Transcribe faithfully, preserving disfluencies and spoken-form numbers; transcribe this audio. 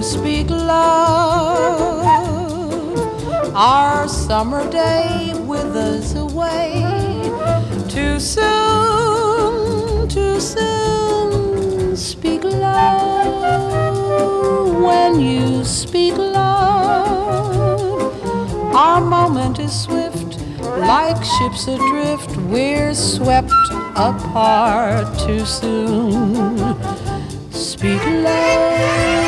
speak love. Our summer day withers away. Too soon, too soon. Speak love. When you speak love, our moment is swift. Like ships adrift, we're swept apart too soon. Speak love.